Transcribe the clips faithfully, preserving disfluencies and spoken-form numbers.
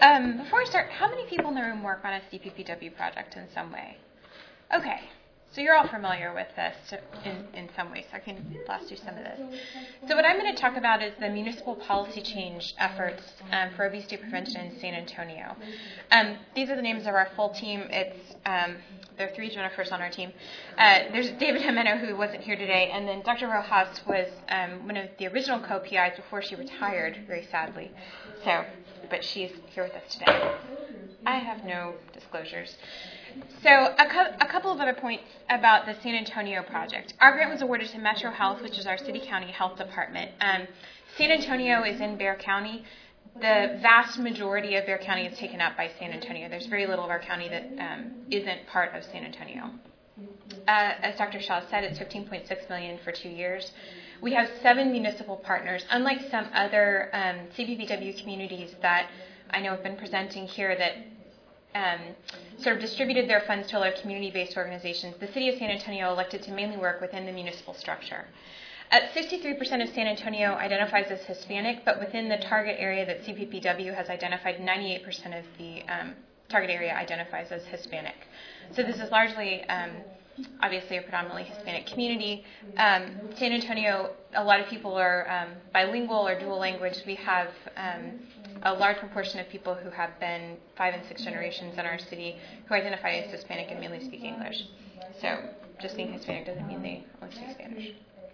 Um, before I start, how many people in the room work on a C P P W project in some way? Okay, so you're all familiar with this in, in some way, so I can blast through some of this. So what I'm going to talk about is the municipal policy change efforts um, for obesity prevention in San Antonio. Um, these are the names of our full team. It's um, there are three Jennifers on our team. Uh, there's David Jimeno, who wasn't here today, and then Doctor Rojas was um, one of the original co-P Is before she retired, very sadly. So, but she's here with us today. I have no disclosures. So a, co- a couple of other points about the San Antonio project. Our grant was awarded to Metro Health, which is our city-county health department. Um, San Antonio is in Bexar County. The vast majority of Bexar County is taken up by San Antonio. There's very little of our county that um, isn't part of San Antonio. Uh, as Doctor Shaw said, it's fifteen point six million dollars for two years. We have seven municipal partners. Unlike some other um, C P P W communities that I know have been presenting here that um, sort of distributed their funds to other community-based organizations, the City of San Antonio elected to mainly work within the municipal structure. At sixty-three percent of San Antonio identifies as Hispanic, but within the target area that C P P W has identified, ninety-eight percent of the um, target area identifies as Hispanic. So this is largely, um, obviously, a predominantly Hispanic community. Um, San Antonio, a lot of people are um, bilingual or dual language. We have um, a large proportion of people who have been five and six generations in our city who identify as Hispanic and mainly speak English. So just being Hispanic doesn't mean they only speak Spanish.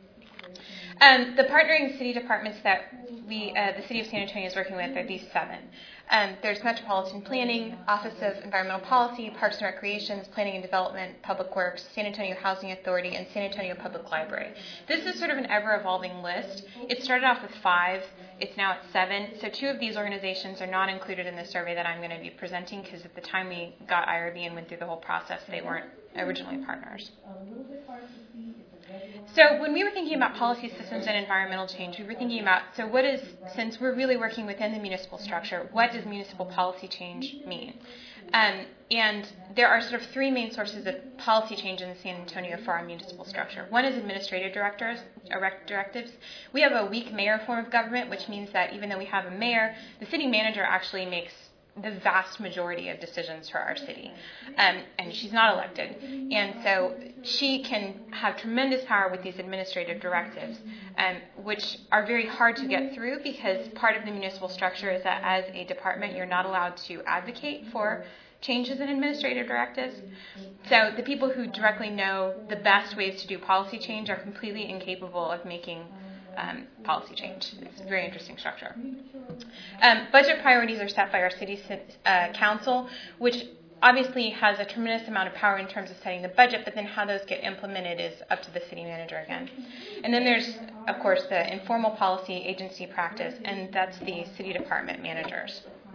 Um, the partnering city departments that we, uh, the City of San Antonio is working with are these seven. Um, there's Metropolitan Planning, Office of Environmental Policy, Parks and Recreations, Planning and Development, Public Works, San Antonio Housing Authority, and San Antonio Public Library. This is sort of an ever-evolving list. It started off with five. It's now at seven. So two of these organizations are not included in the survey that I'm going to be presenting because at the time we got I R B and went through the whole process, they weren't originally partners. So when we were thinking about policy systems and environmental change, we were thinking about, so what is, since we're really working within the municipal structure, what does municipal policy change mean? Um, and there are sort of three main sources of policy change in San Antonio for our municipal structure. One is administrative directors, directives. We have a weak mayor form of government, which means that even though we have a mayor, the city manager actually makes the vast majority of decisions for our city. Um, and she's not elected. And so she can have tremendous power with these administrative directives, um, which are very hard to get through because part of the municipal structure is that as a department, you're not allowed to advocate for changes in administrative directives. So the people who directly know the best ways to do policy change are completely incapable of making Um, policy change. It's a very interesting structure. Um, budget priorities are set by our city uh, council, which obviously has a tremendous amount of power in terms of setting the budget, but then how those get implemented is up to the city manager again. And then there's, of course, the informal policy agency practice, and that's the city department managers.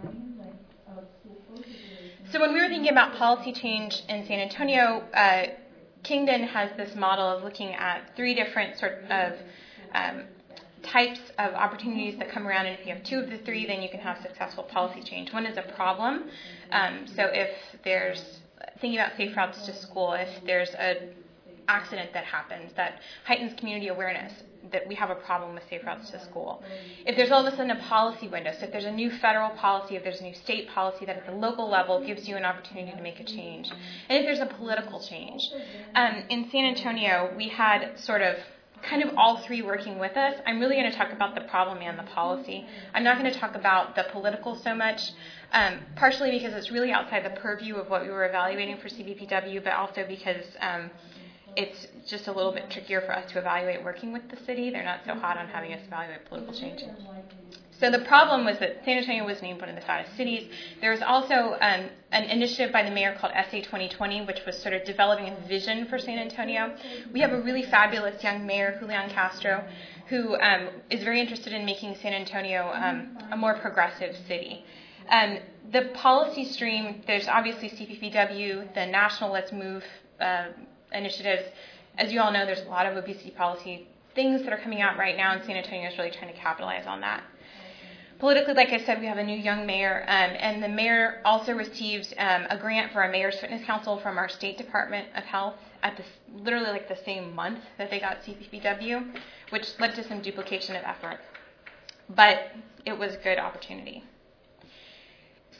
So when we were thinking about policy change in San Antonio, uh, Kingdon has this model of looking at three different sort of Um, types of opportunities that come around, and if you have two of the three, then you can have successful policy change. One is a problem. Um, so if there's, thinking about safe routes to school, if there's an accident that happens that heightens community awareness that we have a problem with safe routes to school. If there's all of a sudden a policy window, so if there's a new federal policy, if there's a new state policy that at the local level gives you an opportunity to make a change, and if there's a political change. Um, in San Antonio, we had sort of kind of all three working with us. I'm really going to talk about the problem and the policy. I'm not going to talk about the political so much, um, partially because it's really outside the purview of what we were evaluating for C P P W, but also because um, it's just a little bit trickier for us to evaluate working with the city. They're not so hot on having us evaluate political change. So the problem was that San Antonio was named one of the fattest cities. There was also um, an initiative by the mayor called S A twenty twenty, which was sort of developing a vision for San Antonio. We have a really fabulous young mayor, Julian Castro, who um, is very interested in making San Antonio um, a more progressive city. Um, the policy stream, there's obviously C P P W, the National Let's Move uh, initiatives. As you all know, there's a lot of obesity policy things that are coming out right now, and San Antonio is really trying to capitalize on that. Politically, like I said, we have a new young mayor, um, and the mayor also received um, a grant for our Mayor's Fitness Council from our State Department of Health at this, literally like the same month that they got C P P W, which led to some duplication of effort. But it was a good opportunity. So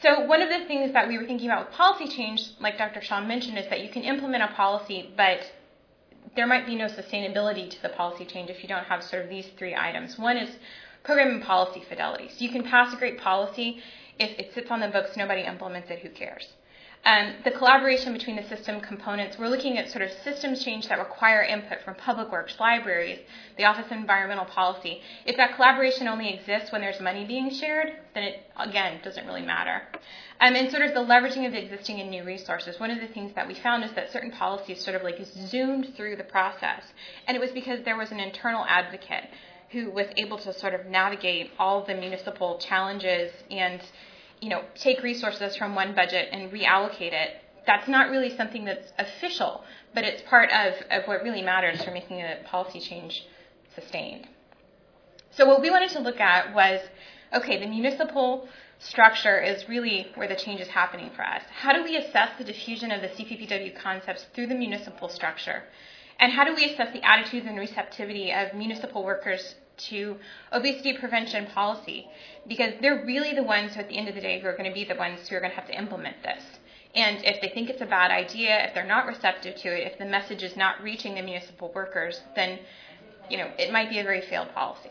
So one of the things that we were thinking about with policy change, like Doctor Shaw mentioned, is that you can implement a policy, but there might be no sustainability to the policy change if you don't have sort of these three items. One is program and policy fidelity. So you can pass a great policy. If it sits on the books, nobody implements it, who cares? Um, the collaboration between the system components, we're looking at sort of systems change that require input from public works, libraries, the Office of Environmental Policy. If that collaboration only exists when there's money being shared, then it, again, doesn't really matter. Um, and sort of the leveraging of the existing and new resources. One of the things that we found is that certain policies sort of like zoomed through the process. And it was because there was an internal advocate who was able to sort of navigate all the municipal challenges and, you know, take resources from one budget and reallocate it. That's not really something that's official, but it's part of, of what really matters for making a policy change sustained. So what we wanted to look at was, okay, the municipal structure is really where the change is happening for us. How do we assess the diffusion of the C P P W concepts through the municipal structure? And how do we assess the attitudes and receptivity of municipal workers to obesity prevention policy? Because they're really the ones who, at the end of the day, who are going to be the ones who are going to have to implement this. And if they think it's a bad idea, if they're not receptive to it, if the message is not reaching the municipal workers, then, you know, it might be a very failed policy.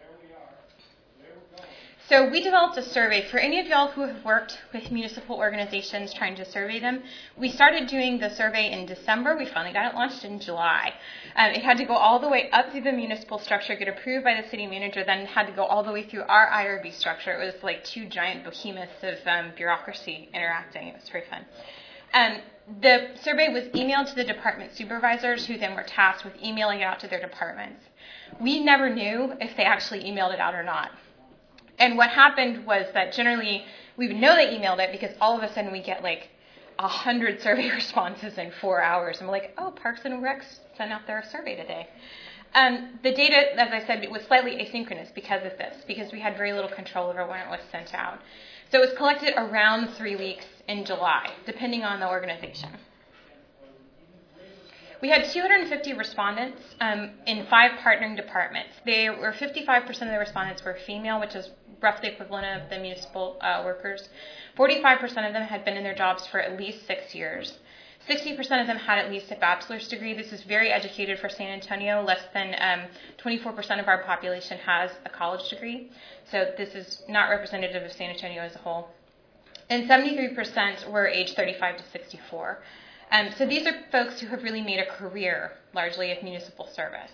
So we developed a survey. For any of y'all who have worked with municipal organizations trying to survey them, we started doing the survey in December. We finally got it launched in July. Um, it had to go all the way up through the municipal structure, get approved by the city manager, then had to go all the way through our I R B structure. It was like two giant behemoths of um, bureaucracy interacting. It was very fun. Um, the survey was emailed to the department supervisors, who then were tasked with emailing it out to their departments. We never knew if they actually emailed it out or not. And what happened was that generally we would know they emailed it because all of a sudden we get like a hundred survey responses in four hours. And we're like, oh, Parks and Recs sent out their survey today. Um, the data, as I said, was slightly asynchronous because of this, because we had very little control over when it was sent out. So it was collected around three weeks in July, depending on the organization. We had two hundred fifty respondents um, in five partnering departments. They were fifty-five percent of the respondents were female, which is roughly equivalent of the municipal uh, workers. forty-five percent of them had been in their jobs for at least six years. sixty percent of them had at least a bachelor's degree. This is very educated for San Antonio. Less than um, twenty-four percent of our population has a college degree. So this is not representative of San Antonio as a whole. And seventy-three percent were age thirty-five to sixty-four. Um, so these are folks who have really made a career, largely, of municipal service.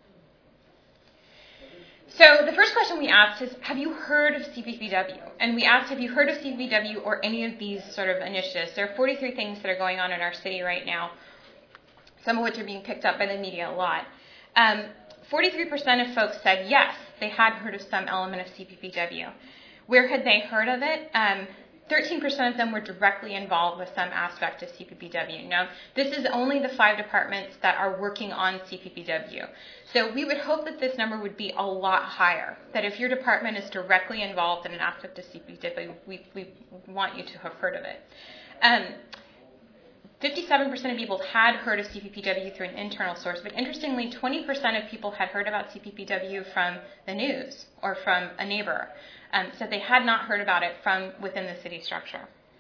So the first question we asked is, have you heard of C P P W? And we asked, have you heard of C P P W or any of these sort of initiatives? There are forty-three things that are going on in our city right now, some of which are being picked up by the media a lot. Um, forty-three percent of folks said yes, they had heard of some element of C P P W. Where had they heard of it? Um, thirteen percent of them were directly involved with some aspect of C P P W. Now, this is only the five departments that are working on C P P W. So we would hope that this number would be a lot higher, that if your department is directly involved in an aspect of C P P W, we, we want you to have heard of it. Um, fifty-seven percent of people had heard of C P P W through an internal source, but interestingly, twenty percent of people had heard about C P P W from the news or from a neighbor. Um, so they had not heard about it from within the city structure.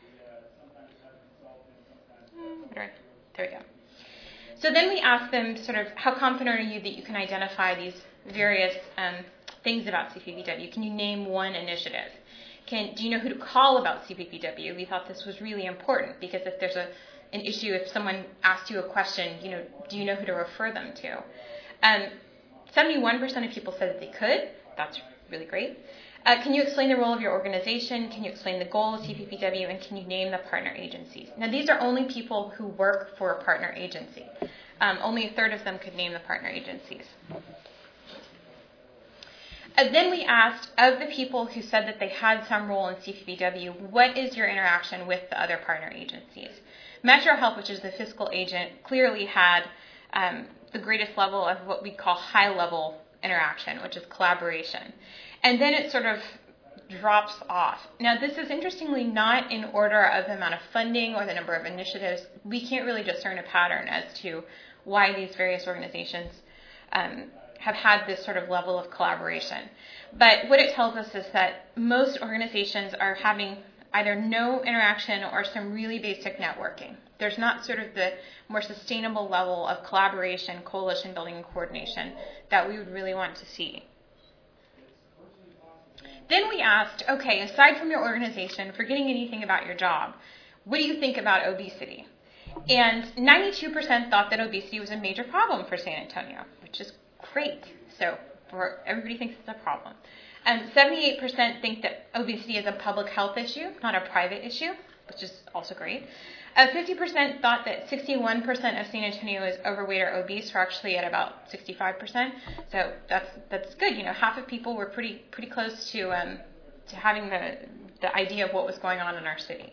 There we go. So then we asked them sort of, how confident are you that you can identify these various um, things about C P P W? Can you name one initiative? Can, do you know who to call about C P P W? We thought this was really important because if there's a, an issue, if someone asks you a question, you know, do you know who to refer them to? Um, seventy-one percent of people said that they could. That's really great. Uh, can you explain the role of your organization? Can you explain the goal of C P P W? And can you name the partner agencies? Now, these are only people who work for a partner agency. Um, only a third of them could name the partner agencies. And then we asked, of the people who said that they had some role in C P P W, what is your interaction with the other partner agencies? Metro Health, which is the fiscal agent, clearly had um, the greatest level of what we call high-level interaction, which is collaboration. And then it sort of drops off. Now, this is interestingly not in order of the amount of funding or the number of initiatives. We can't really discern a pattern as to why these various organizations um, have had this sort of level of collaboration. But what it tells us is that most organizations are having either no interaction or some really basic networking. There's not sort of the more sustainable level of collaboration, coalition building, and coordination that we would really want to see. Then we asked, okay, aside from your organization, forgetting anything about your job, what do you think about obesity? And ninety-two percent thought that obesity was a major problem for San Antonio, which is great. So for, everybody thinks it's a problem. And seventy-eight percent think that obesity is a public health issue, not a private issue, which is also great. Uh, fifty percent thought that sixty-one percent of San Antonio is overweight or obese. We're actually at about sixty-five percent. So that's that's good. You know, half of people were pretty pretty close to um, to having the the idea of what was going on in our city.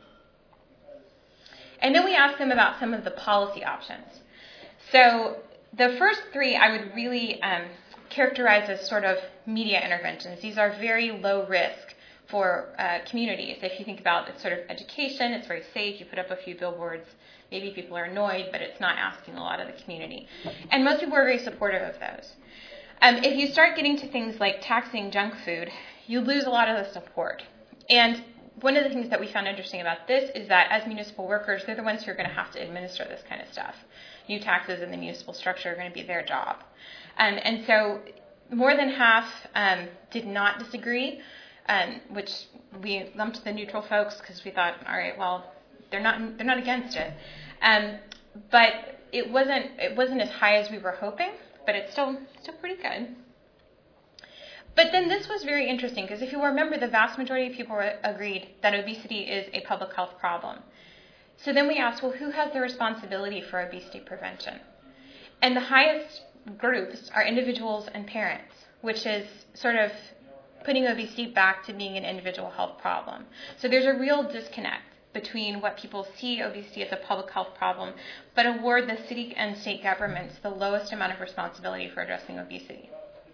And then we asked them about some of the policy options. So the first three I would really um, characterize as sort of media interventions. These are very low risk for uh, communities. If you think about it, sort of education, it's very safe. You put up a few billboards. Maybe people are annoyed, but it's not asking a lot of the community. And most people are very supportive of those. Um, if you start getting to things like taxing junk food, you lose a lot of the support. And one of the things that we found interesting about this is that as municipal workers, they're the ones who are going to have to administer this kind of stuff. New taxes in the municipal structure are going to be their job. Um, and so more than half um, did not disagree, um, which we lumped the neutral folks because we thought, all right, well, they're not they're not against it. Um, but it wasn't it wasn't as high as we were hoping, but it's still still pretty good. But then this was very interesting because if you remember, the vast majority of people agreed that obesity is a public health problem. So then we asked, well, who has the responsibility for obesity prevention? And the highest groups are individuals and parents, which is sort of putting obesity back to being an individual health problem. So there's a real disconnect between what people see obesity as a public health problem, but award the city and state governments the lowest amount of responsibility for addressing obesity.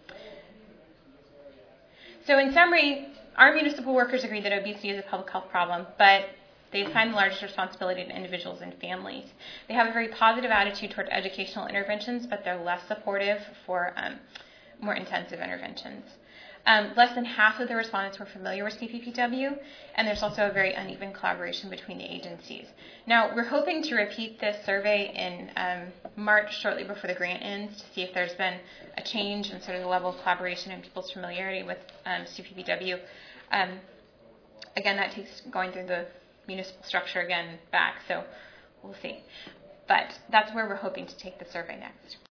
So in summary, our municipal workers agree that obesity is a public health problem, but they assign the largest responsibility to individuals and families. They have a very positive attitude toward educational interventions, but they're less supportive for um, more intensive interventions. Um, less than half of the respondents were familiar with C P P W, and there's also a very uneven collaboration between the agencies. Now, we're hoping to repeat this survey in um, March, shortly before the grant ends, to see if there's been a change in sort of the level of collaboration and people's familiarity with um, C P P W. Um, again, that takes going through the municipal structure again back, so we'll see. But that's where we're hoping to take the survey next.